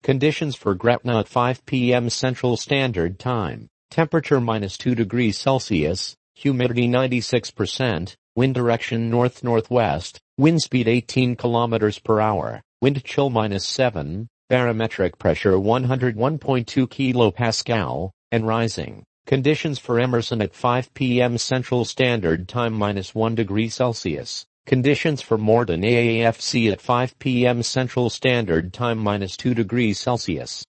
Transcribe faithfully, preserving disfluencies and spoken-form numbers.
Conditions for Gretna at five p m Central Standard Time. Temperature minus two degrees Celsius, humidity ninety-six percent, wind direction north-northwest, wind speed eighteen kilometers per hour, wind chill minus seven, barometric pressure one hundred one point two kilopascal, and rising. Conditions for Emerson at five p m Central Standard Time minus one degree Celsius. Conditions for Morden A A F C at five p m Central Standard Time minus two degrees Celsius.